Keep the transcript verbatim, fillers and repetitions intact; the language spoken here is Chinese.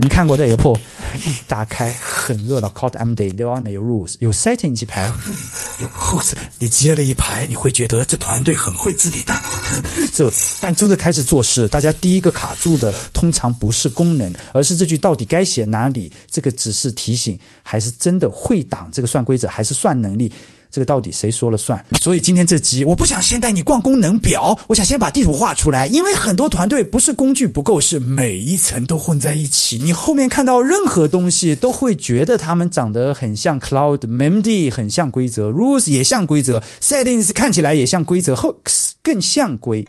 你看过这个破一打开很热闹 Code M D 对吧？有 rules 有 setting 几排， 有 host 你接了一排，你会觉得这团队很会治理的。 这但真的开始做事，大家第一个卡住的通常不是功能，而是这句到底该写哪里，这个只是提醒，还是真的会挡这个算规则，还是算能力，这个到底谁说了算？所以今天这集我不想先带你逛功能表，我想先把地图画出来，因为很多团队不是工具不够，是每一层都混在一起，你后面看到任何东西都会觉得它们长得很像 Cloud M M D 很像规则， Rules 也像规则， Settings 看起来也像规则， Hooks 更像规